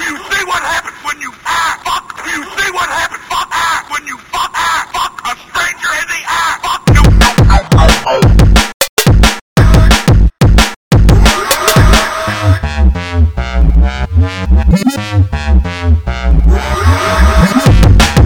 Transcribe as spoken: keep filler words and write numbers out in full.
you see what happens when you ah, fuck? Do you see what happens fuck ah, when you fuck ah, fuck a stranger in the eye? Fuck you. Oh,